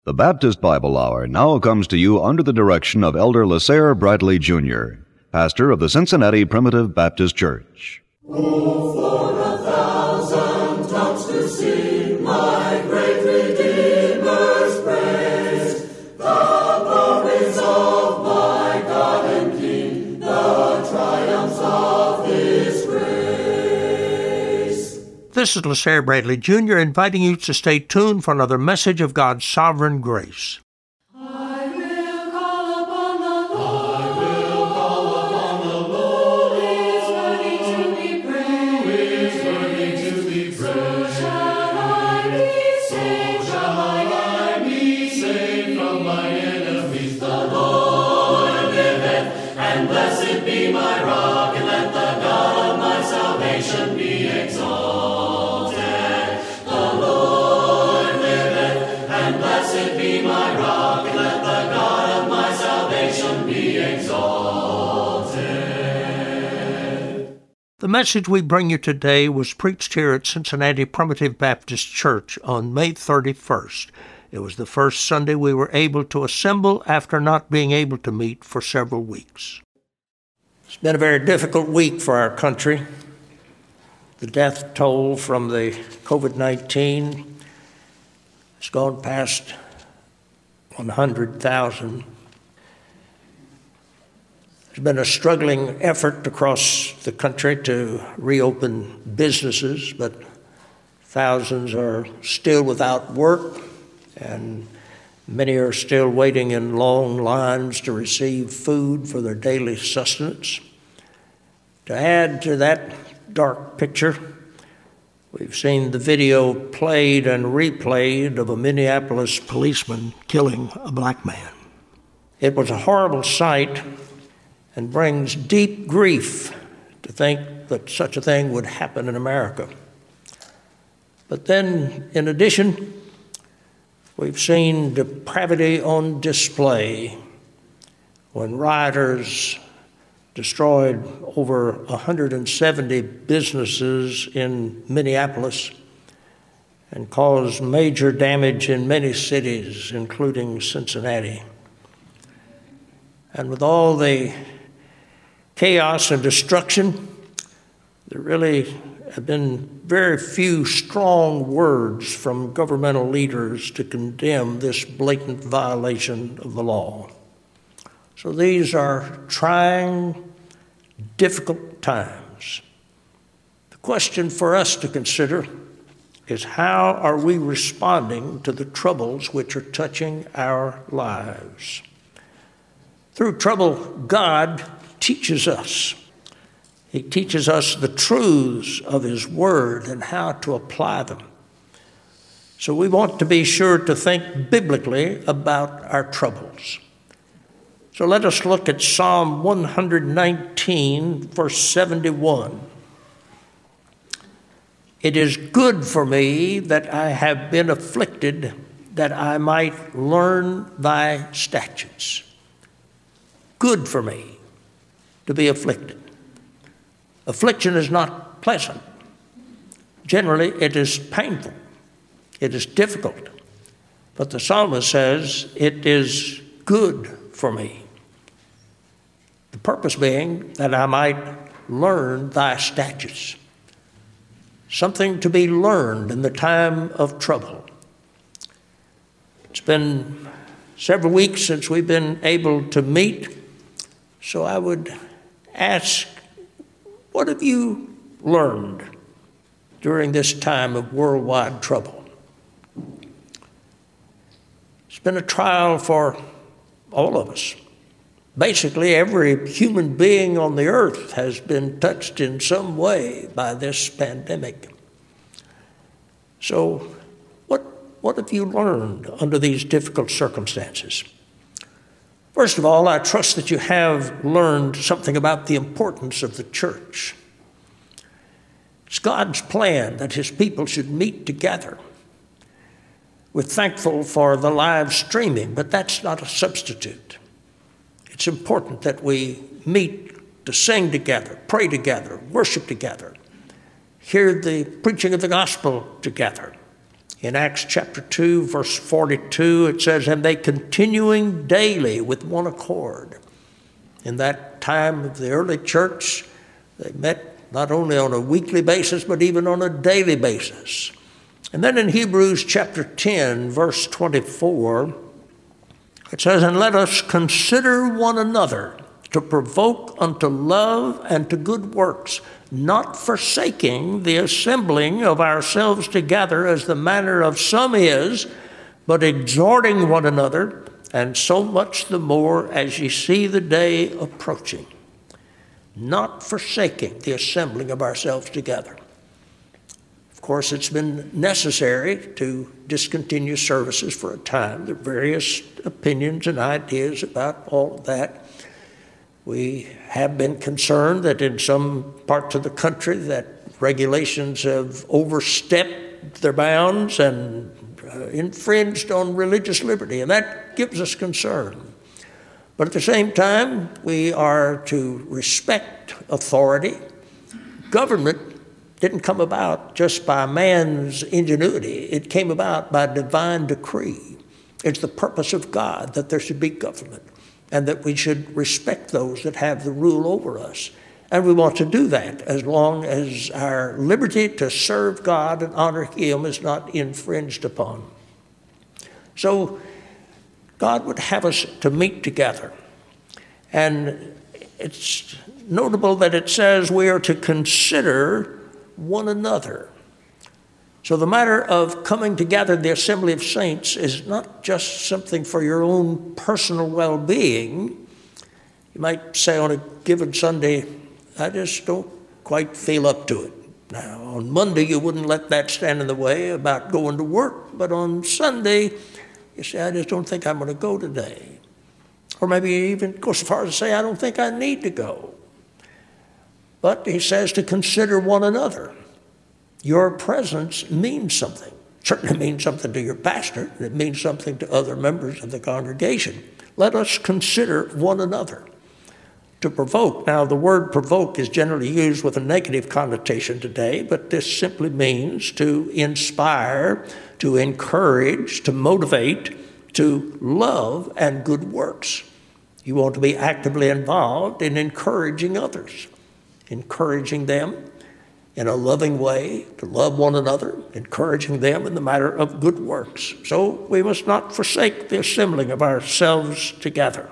The Baptist Bible Hour now comes to you under the direction of Elder LaSalle Bradley Jr., pastor of the Cincinnati Primitive Baptist Church. Oh, for 1,000 tongues to sing my great Redeemer's praise, the glories of my God and King, the triumphs of His grace. This is LaSalle Bradley Jr. inviting you to stay tuned for another message of God's sovereign grace. The message we bring you today was preached here at Cincinnati Primitive Baptist Church on May 31st. It was the first Sunday we were able to assemble after not being able to meet for several weeks. It's been a very difficult week for our country. The death toll from the COVID-19 has gone past 100,000. There's been a struggling effort across the country to reopen businesses, but thousands are still without work, and many are still waiting in long lines to receive food for their daily sustenance. To add to that dark picture, we've seen the video played and replayed of a Minneapolis policeman killing a black man. It was a horrible sight and brings deep grief to think that such a thing would happen in America. But then, in addition, we've seen depravity on display when rioters destroyed over 170 businesses in Minneapolis and caused major damage in many cities, including Cincinnati. And with all the chaos and destruction, there really have been very few strong words from governmental leaders to condemn this blatant violation of the law. So these are trying, difficult times. The question for us to consider is, how are we responding to the troubles which are touching our lives? Through trouble, God teaches us. He teaches us the truths of His Word and how to apply them. So we want to be sure to think biblically about our troubles. So let us look at Psalm 119, verse 71. It is good for me that I have been afflicted, that I might learn thy statutes. Good for me to be afflicted. Affliction is not pleasant. Generally, it is painful. It is difficult. But the psalmist says, it is good for me. The purpose being that I might learn thy statutes. Something to be learned in the time of trouble. It's been several weeks since we've been able to meet, so I would ask, what have you learned during this time of worldwide trouble? It's been a trial for all of us. Basically, every human being on the earth has been touched in some way by this pandemic. So, what have you learned under these difficult circumstances? First of all, I trust that you have learned something about the importance of the church. It's God's plan that His people should meet together. We're thankful for the live streaming, but that's not a substitute. It's important that we meet to sing together, pray together, worship together, hear the preaching of the gospel together. In Acts chapter 2, verse 42, it says, "And they continuing daily with one accord." In that time of the early church, they met not only on a weekly basis, but even on a daily basis. And then in Hebrews chapter 10, verse 24, it says, "And let us consider one another to provoke unto love and to good works, not forsaking the assembling of ourselves together as the manner of some is, but exhorting one another, and so much the more as ye see the day approaching." Not forsaking the assembling of ourselves together. Of course, it's been necessary to discontinue services for a time. There are various opinions and ideas about all of that. We have been concerned that in some parts of the country that regulations have overstepped their bounds and infringed on religious liberty, and that gives us concern. But at the same time, we are to respect authority. Government didn't come about just by man's ingenuity. It came about by divine decree. It's the purpose of God that there should be government and that we should respect those that have the rule over us. And we want to do that as long as our liberty to serve God and honor Him is not infringed upon. So God would have us to meet together. And it's notable that it says we are to consider one another. So the matter of coming together in the assembly of saints is not just something for your own personal well-being. You might say on a given Sunday, I just don't quite feel up to it. Now, on Monday, you wouldn't let that stand in the way about going to work, but on Sunday, you say, I just don't think I'm going to go today. Or maybe even go so far as to say, I don't think I need to go. But he says to consider one another. Your presence means something. It certainly means something to your pastor. It means something to other members of the congregation. Let us consider one another. To provoke. Now, the word provoke is generally used with a negative connotation today, but this simply means to inspire, to encourage, to motivate, to love and good works. You want to be actively involved in encouraging others, encouraging them in a loving way, to love one another, encouraging them in the matter of good works. So we must not forsake the assembling of ourselves together.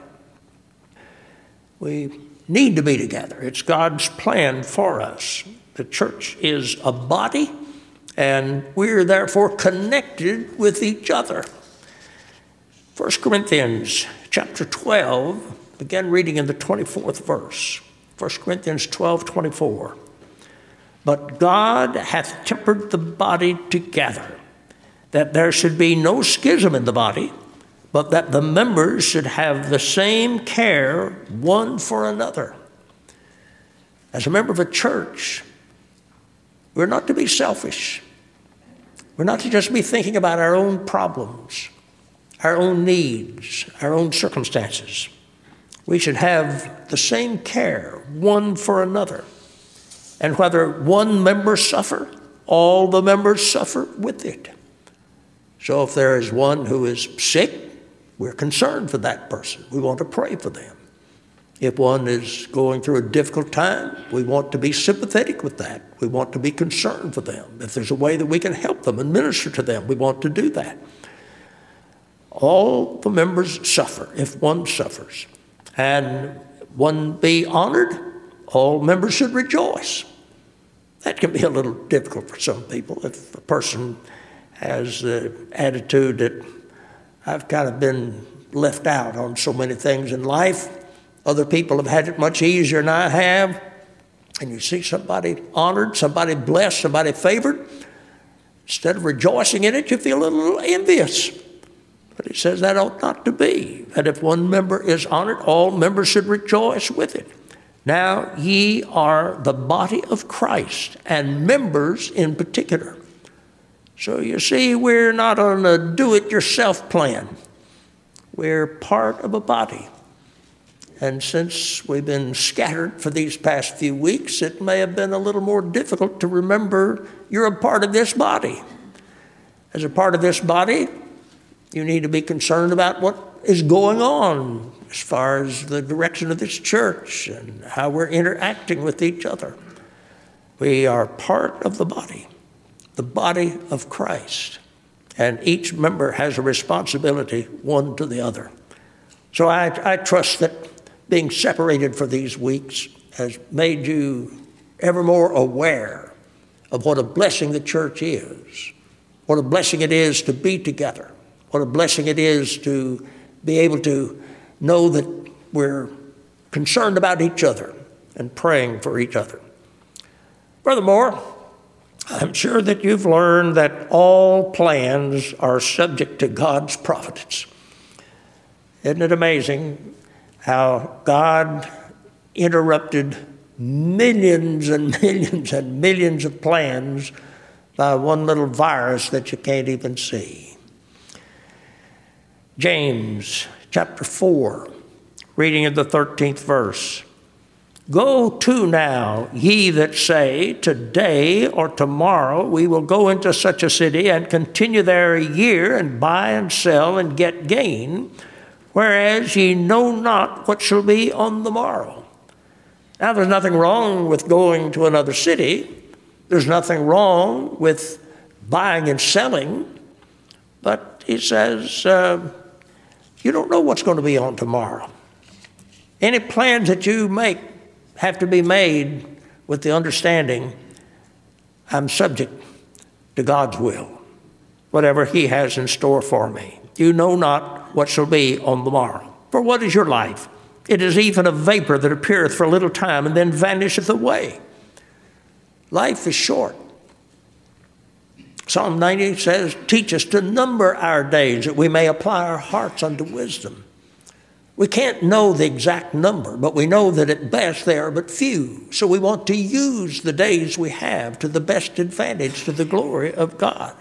We need to be together. It's God's plan for us. The church is a body, and we're therefore connected with each other. 1 Corinthians chapter 12, begin reading in the 24th verse. 1 Corinthians 12:24. But God hath tempered the body together, that there should be no schism in the body, but that the members should have the same care one for another. As a member of a church, we're not to be selfish. We're not to just be thinking about our own problems, our own needs, our own circumstances. We should have the same care one for another. And whether one member suffer, all the members suffer with it. So if there is one who is sick, we're concerned for that person. We want to pray for them. If one is going through a difficult time, we want to be sympathetic with that. We want to be concerned for them. If there's a way that we can help them and minister to them, we want to do that. All the members suffer if one suffers. And one be honored, all members should rejoice. That can be a little difficult for some people if a person has the attitude that I've kind of been left out on so many things in life. Other people have had it much easier than I have. And you see somebody honored, somebody blessed, somebody favored. Instead of rejoicing in it, you feel a little envious. But he says that ought not to be. That if one member is honored, all members should rejoice with it. Now ye are the body of Christ, and members in particular. So you see, we're not on a do-it-yourself plan. We're part of a body. And since we've been scattered for these past few weeks, it may have been a little more difficult to remember you're a part of this body. As a part of this body, you need to be concerned about what is going on as far as the direction of this church and how we're interacting with each other. We are part of the body of Christ, and each member has a responsibility one to the other. So I trust that being separated for these weeks has made you ever more aware of what a blessing the church is, what a blessing it is to be together, what a blessing it is to be able to know that we're concerned about each other and praying for each other. Furthermore, I'm sure that you've learned that all plans are subject to God's providence. Isn't it amazing how God interrupted millions and millions and millions of plans by one little virus that you can't even see? James chapter 4, reading in the 13th verse. Go to now, ye that say, today or tomorrow we will go into such a city and continue there a year and buy and sell and get gain, whereas ye know not what shall be on the morrow. Now, there's nothing wrong with going to another city. There's nothing wrong with buying and selling. But he says, you don't know what's going to be on tomorrow. Any plans that you make have to be made with the understanding I'm subject to God's will, whatever he has in store for me. You know not what shall be on the morrow. For what is your life? It is even a vapor that appeareth for a little time and then vanisheth away. Life is short. Psalm 90 says, teach us to number our days that we may apply our hearts unto wisdom. We can't know the exact number, but we know that at best they are but few. So we want to use the days we have to the best advantage, to the glory of God.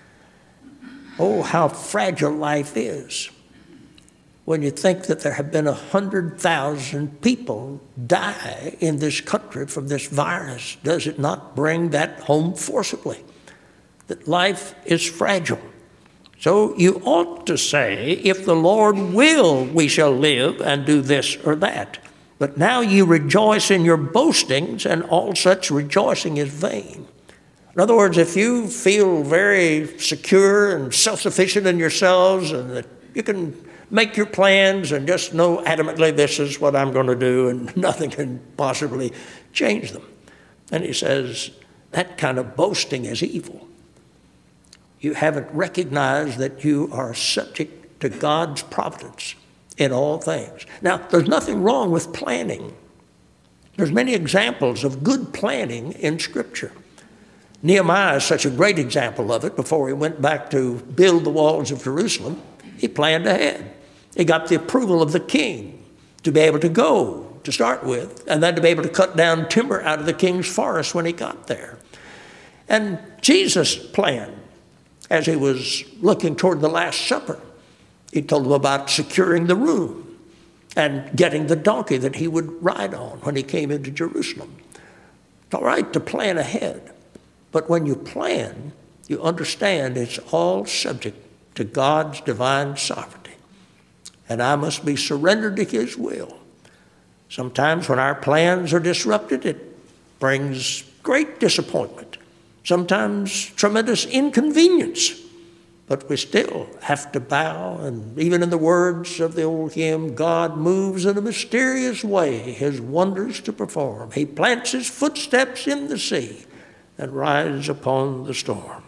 Oh, how fragile life is when you think that there have been 100,000 people die in this country from this virus. Does it not bring that home forcibly? That life is fragile. So you ought to say, if the Lord will, we shall live and do this or that. But now you rejoice in your boastings, and all such rejoicing is vain. In other words, if you feel very secure and self-sufficient in yourselves and that you can make your plans and just know adamantly this is what I'm going to do and nothing can possibly change them. And he says that kind of boasting is evil. You haven't recognized that you are subject to God's providence in all things. Now, there's nothing wrong with planning. There's many examples of good planning in Scripture. Nehemiah is such a great example of it. Before he went back to build the walls of Jerusalem, he planned ahead. He got the approval of the king to be able to go to start with, and then to be able to cut down timber out of the king's forest when he got there. And Jesus planned. As he was looking toward the Last Supper, he told them about securing the room and getting the donkey that he would ride on when he came into Jerusalem. It's all right to plan ahead, but when you plan, you understand it's all subject to God's divine sovereignty. And I must be surrendered to his will. Sometimes when our plans are disrupted, it brings great disappointment. Sometimes tremendous inconvenience, but we still have to bow. And even in the words of the old hymn, God moves in a mysterious way his wonders to perform. He plants his footsteps in the sea and rides upon the storm.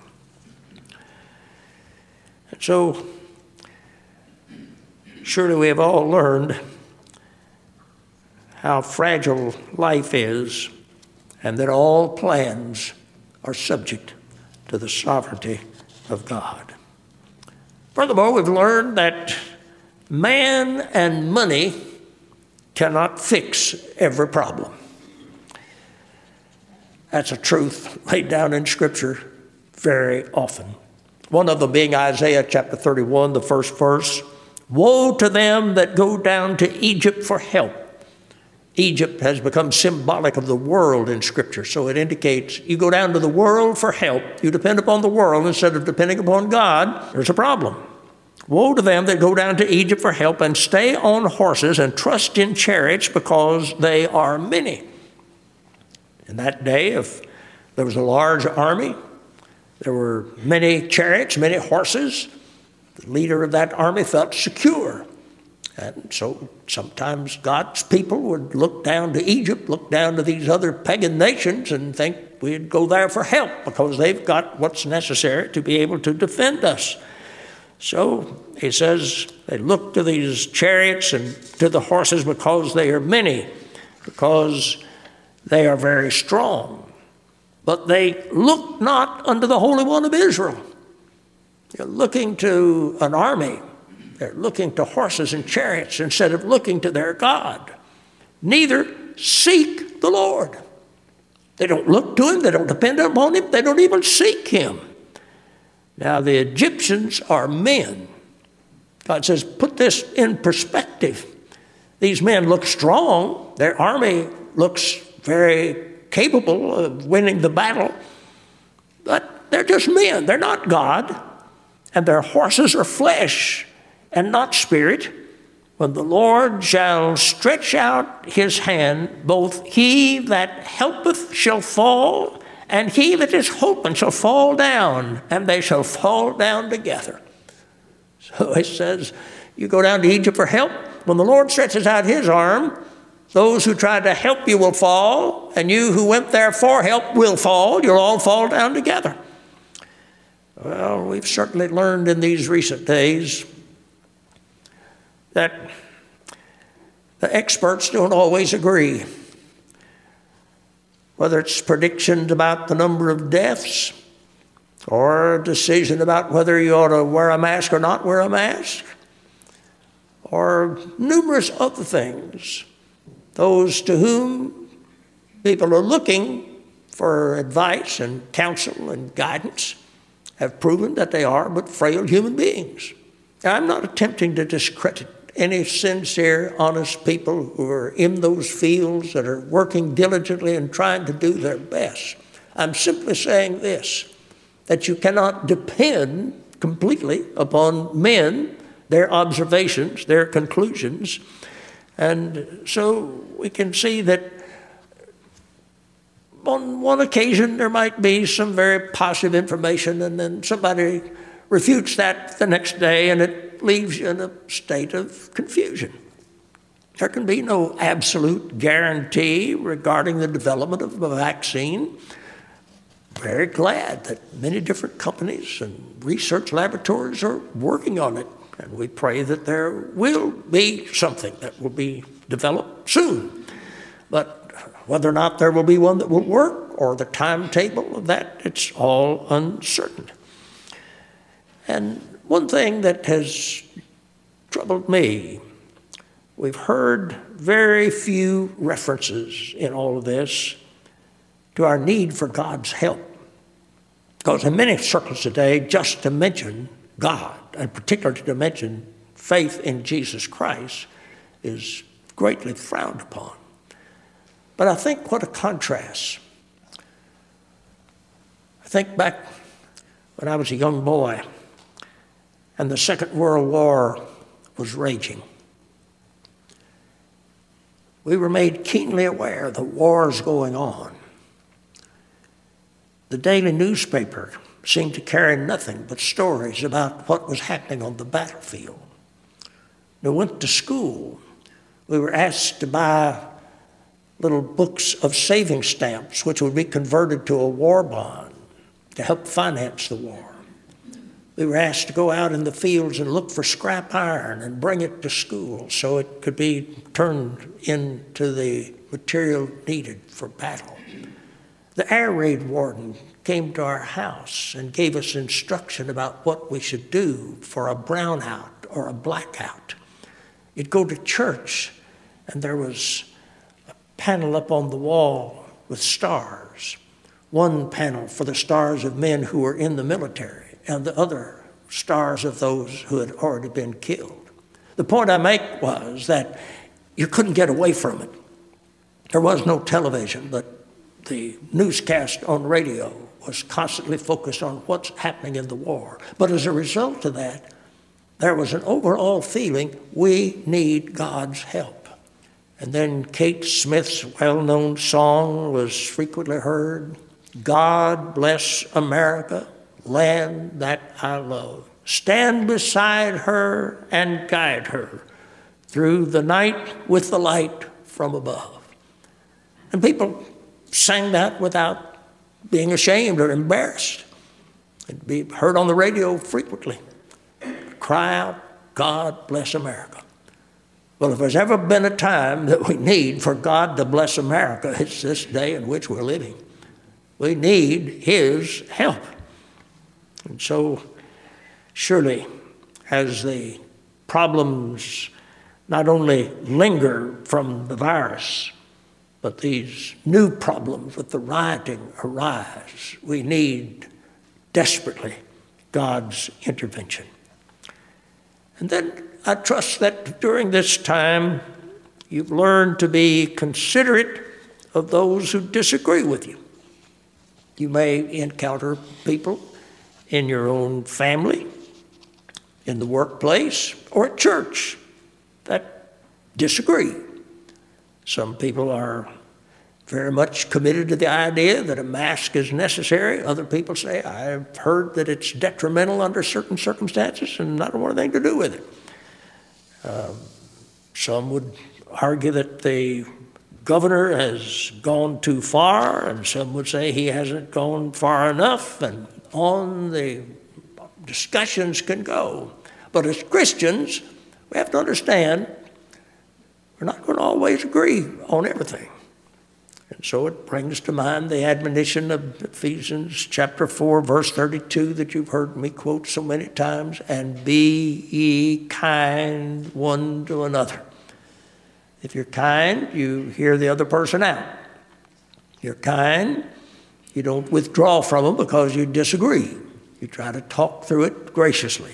And so, surely we have all learned how fragile life is and that all plans are subject to the sovereignty of God. Furthermore, we've learned that man and money cannot fix every problem. That's a truth laid down in Scripture very often. One of them being Isaiah chapter 31, the first verse. Woe to them that go down to Egypt for help, Egypt has become symbolic of the world in Scripture. So it indicates you go down to the world for help. You depend upon the world instead of depending upon God. There's a problem. Woe to them that go down to Egypt for help and stay on horses and trust in chariots because they are many. In that day, if there was a large army, there were many chariots, many horses, the leader of that army felt secure. And so sometimes God's people would look down to Egypt, look down to these other pagan nations and think we'd go there for help because they've got what's necessary to be able to defend us. So he says they look to these chariots and to the horses because they are many, because they are very strong. But they look not unto the Holy One of Israel. They're looking to an army. They're looking to horses and chariots instead of looking to their God. Neither seek the Lord. They don't look to him. They don't depend upon him. They don't even seek him. Now, the Egyptians are men. God says, put this in perspective. These men look strong. Their army looks very capable of winning the battle. But they're just men. They're not God. And their horses are flesh and not spirit. When the Lord shall stretch out his hand, both he that helpeth shall fall, and he that is hoping shall fall down, and they shall fall down together. So it says, you go down to Egypt for help. When the Lord stretches out his arm, those who tried to help you will fall, and you who went there for help will fall. You'll all fall down together. Well, we've certainly learned in these recent days that the experts don't always agree. Whether it's predictions about the number of deaths or a decision about whether you ought to wear a mask or not wear a mask, or numerous other things. Those to whom people are looking for advice and counsel and guidance have proven that they are but frail human beings. Now, I'm not attempting to discredit any sincere, honest people who are in those fields that are working diligently and trying to do their best. I'm simply saying this, that you cannot depend completely upon men, their observations, their conclusions. And so we can see that on one occasion there might be some very positive information, and then somebody refutes that the next day, and it leaves you in a state of confusion. There can be no absolute guarantee regarding the development of a vaccine. Very glad that many different companies and research laboratories are working on it, and we pray that there will be something that will be developed soon. But whether or not there will be one that will work or the timetable of that, it's all uncertain. And one thing that has troubled me, we've heard very few references in all of this to our need for God's help. Because in many circles today, just to mention God, and particularly to mention faith in Jesus Christ, is greatly frowned upon. But I think what a contrast. I think back when I was a young boy, and the Second World War was raging. We were made keenly aware of the wars going on. The daily newspaper seemed to carry nothing but stories about what was happening on the battlefield. We went to school. We were asked to buy little books of saving stamps, which would be converted to a war bond to help finance the war. We were asked to go out in the fields and look for scrap iron and bring it to school so it could be turned into the material needed for battle. The air raid warden came to our house and gave us instruction about what we should do for a brownout or a blackout. You'd go to church and there was a panel up on the wall with stars. One panel for the stars of men who were in the military, and the other stars of those who had already been killed. The point I make was that you couldn't get away from it. There was no television, but the newscast on radio was constantly focused on what's happening in the war. But as a result of that, there was an overall feeling we need God's help. And then Kate Smith's well-known song was frequently heard, God bless America, land that I love. Stand beside her and guide her through the night with the light from above. And people sang that without being ashamed or embarrassed. It'd be heard on the radio frequently. Cry out, God bless America. Well, if there's ever been a time that we need for God to bless America, it's this day in which we're living. We need His help. And so, surely, as the problems not only linger from the virus, but these new problems with the rioting arise, we need desperately God's intervention. And then I trust that during this time, you've learned to be considerate of those who disagree with you. You may encounter people in your own family, in the workplace, or at church that disagree. Some people are very much committed to the idea that a mask is necessary. Other people say, I've heard that it's detrimental under certain circumstances and I don't want anything to do with it. Some would argue that the governor has gone too far, and some would say he hasn't gone far enough, and on the discussions can go. But as Christians, we have to understand we're not going to always agree on everything. And so it brings to mind the admonition of Ephesians chapter 4, verse 32 that you've heard me quote so many times, and be ye kind one to another. If you're kind, you hear the other person out. You're kind, you don't withdraw from them because you disagree. You try to talk through it graciously.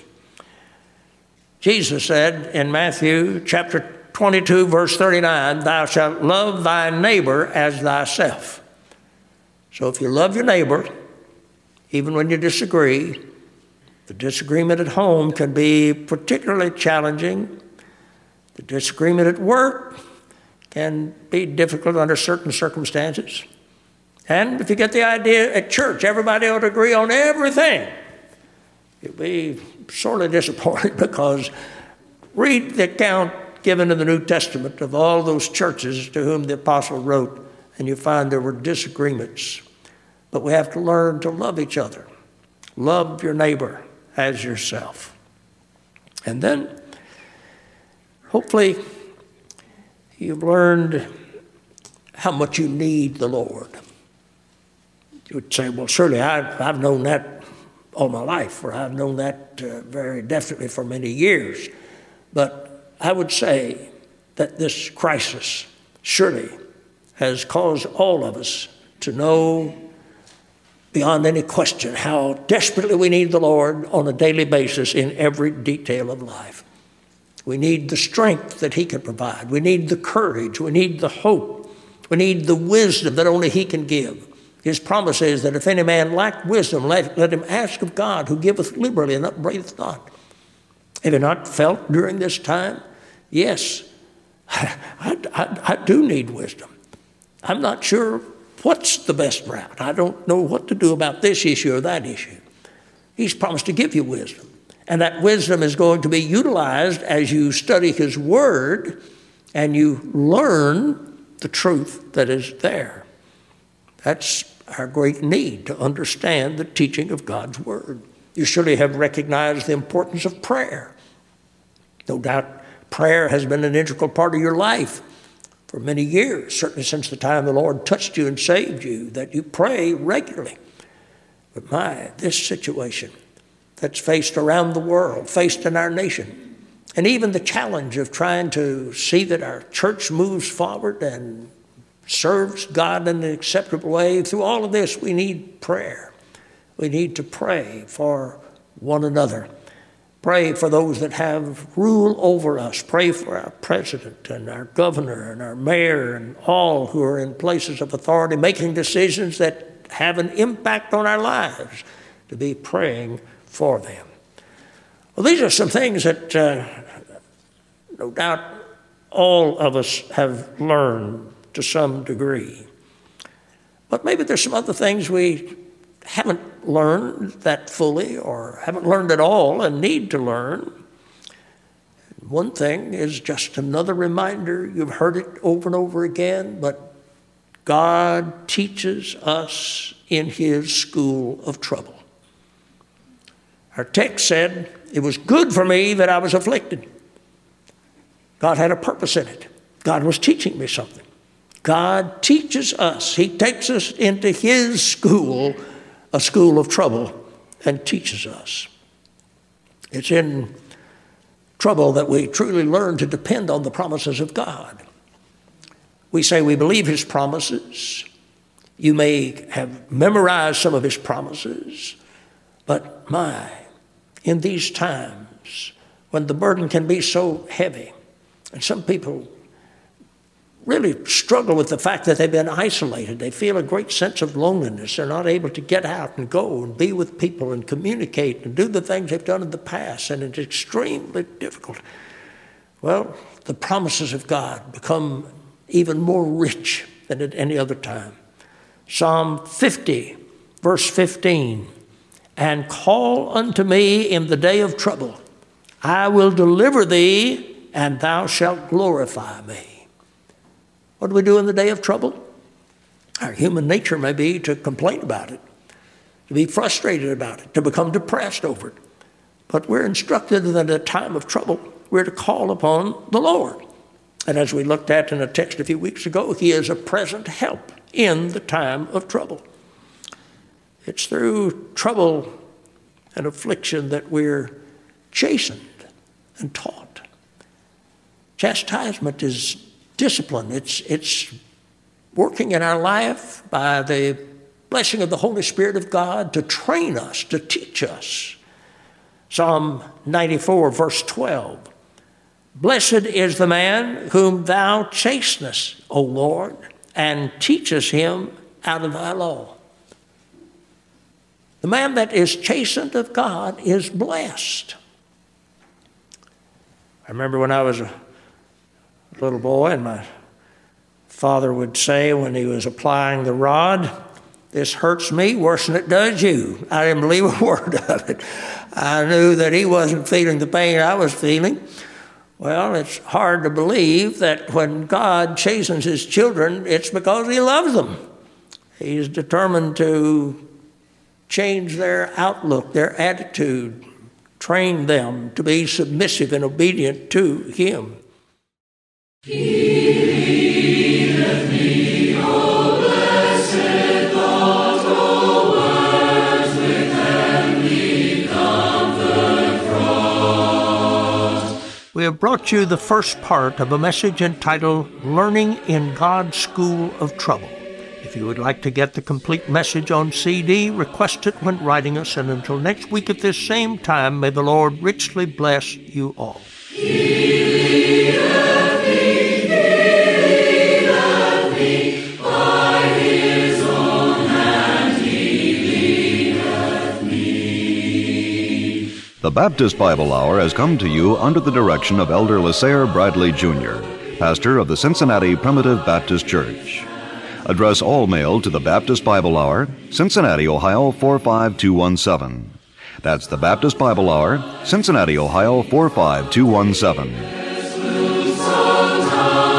Jesus said in Matthew chapter 22, verse 39, thou shalt love thy neighbor as thyself. So if you love your neighbor, even when you disagree, the disagreement at home can be particularly challenging. The disagreement at work can be difficult under certain circumstances. And if you get the idea at church, everybody ought to agree on everything, you'll be sorely disappointed because read the account given in the New Testament of all those churches to whom the apostle wrote, and you find there were disagreements. But we have to learn to love each other. Love your neighbor as yourself. And then, hopefully, you've learned how much you need the Lord. You would say, well, surely I've known that all my life, or I've known that very definitely for many years. But I would say that this crisis surely has caused all of us to know beyond any question how desperately we need the Lord on a daily basis in every detail of life. We need the strength that He can provide. We need the courage. We need the hope. We need the wisdom that only He can give. His promise is that if any man lack wisdom, let him ask of God, who giveth liberally and upbraideth not. Have you not felt during this time? Yes, I do need wisdom. I'm not sure what's the best route. I don't know what to do about this issue or that issue. He's promised to give you wisdom. And that wisdom is going to be utilized as you study His Word and you learn the truth that is there. That's our great need, to understand the teaching of God's Word. You surely have recognized the importance of prayer. No doubt prayer has been an integral part of your life for many years, certainly since the time the Lord touched you and saved you, that you pray regularly. But this situation that's faced around the world, faced in our nation, and even the challenge of trying to see that our church moves forward and serves God in an acceptable way, through all of this, we need prayer. We need to pray for one another. Pray for those that have rule over us. Pray for our president and our governor and our mayor and all who are in places of authority making decisions that have an impact on our lives, to be praying for them. Well, these are some things that no doubt all of us have learned to some degree. But maybe there's some other things we haven't learned that fully or haven't learned at all and need to learn. One thing is just another reminder. You've heard it over and over again, but God teaches us in His school of trouble. Our text said, it was good for me that I was afflicted. God had a purpose in it. God was teaching me something. God teaches us. He takes us into His school, a school of trouble, and teaches us. It's in trouble that we truly learn to depend on the promises of God. We say we believe His promises. You may have memorized some of His promises, but in these times when the burden can be so heavy, and some people really struggle with the fact that they've been isolated. They feel a great sense of loneliness. They're not able to get out and go and be with people and communicate and do the things they've done in the past, and it's extremely difficult. Well, the promises of God become even more rich than at any other time. Psalm 50, verse 15, and call unto me in the day of trouble. I will deliver thee, and thou shalt glorify me. What do we do in the day of trouble? Our human nature may be to complain about it, to be frustrated about it, to become depressed over it. But we're instructed that in a time of trouble, we're to call upon the Lord. And as we looked at in a text a few weeks ago, He is a present help in the time of trouble. It's through trouble and affliction that we're chastened and taught. Chastisement is discipline. It's working in our life by the blessing of the Holy Spirit of God to train us, to teach us. Psalm 94, verse 12. Blessed is the man whom thou chastenest, O Lord, and teachest him out of thy law. The man that is chastened of God is blessed. I remember when I was a little boy, and my father would say when he was applying the rod, this hurts me worse than it does you. I didn't believe a word of it. I knew that he wasn't feeling the pain I was feeling. Well, it's hard to believe that when God chastens His children, it's because He loves them. He's determined to change their outlook, their attitude, train them to be submissive and obedient to Him. He leadeth me, O blessed thought, O words within me comfort fraught. We have brought you the first part of a message entitled, Learning in God's School of Trouble. If you would like to get the complete message on CD, request it when writing us, and until next week at this same time, may the Lord richly bless you all. The Baptist Bible Hour has come to you under the direction of Elder LaSalle Bradley Jr., pastor of the Cincinnati Primitive Baptist Church. Address all mail to the Baptist Bible Hour, Cincinnati, Ohio 45217. That's the Baptist Bible Hour, Cincinnati, Ohio 45217.